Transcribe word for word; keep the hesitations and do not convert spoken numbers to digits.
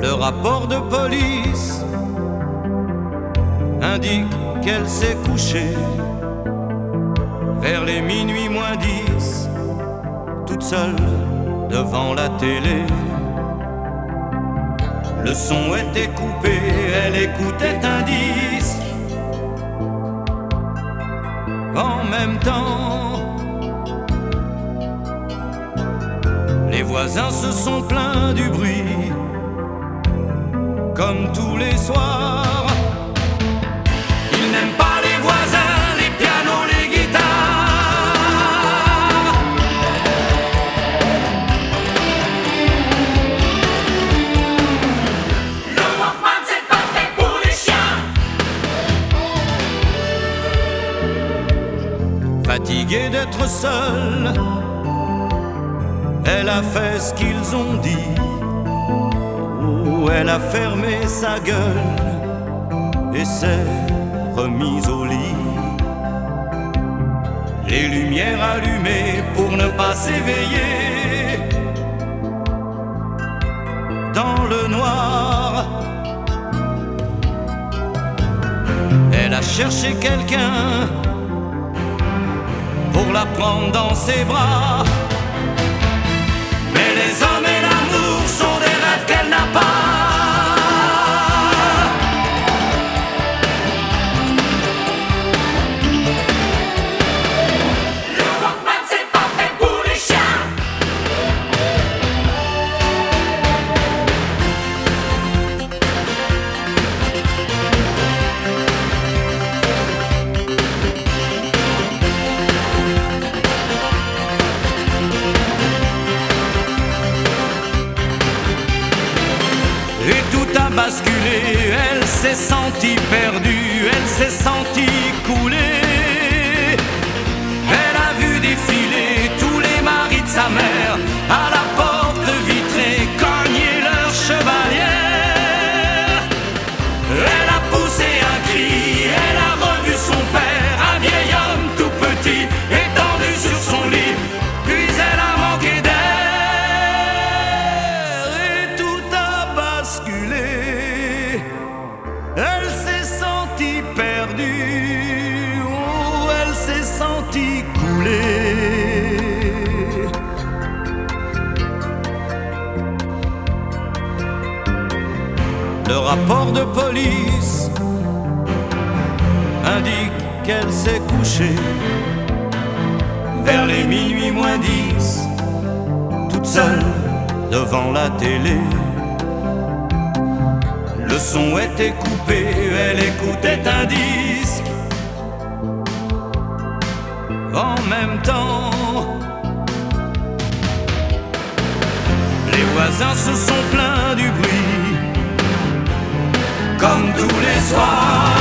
Le rapport de police indique qu'elle s'est couchée vers les minuit moins dix, toute seule devant la télé. Le son était coupé, elle écoutait un disque. En même temps, les voisins se sont plaints du bruit, comme tous les soirs. Ils n'aiment pas les voisins, les pianos, les guitares. Le Walkman, c'est pas fait pour les chiens. Fatiguée d'être seule, elle a fait ce qu'ils ont dit. Oh, elle a fermé sa gueule et s'est remise au lit. Les lumières allumées pour ne pas s'éveiller. Dans le noir, elle a cherché quelqu'un pour la prendre dans ses bras. Mais les hommes et l'amour sont des rêves qu'elle n'a pas. Le Walkman, c'est pas fait pour les chiens. Et tout a basculé, elle s'est sentie perdue, elle s'est sentie couler. Elle a vu défiler tous les maris de sa mère à la porte vitrée, cogner leur chevalière. Elle a poussé un cri, elle a revu son père, un vieil homme tout petit, étendu sur son lit. Puis elle a manqué d'air et tout a basculé. Elle s'est sentie perdue, oh, elle s'est sentie couler. Le rapport de police indique qu'elle s'est couchée vers les minuit moins dix, toute seule devant la télé. Le son était coupé, elle écoutait un disque. En même temps, les voisins se sont plaints du bruit, comme tous les soirs.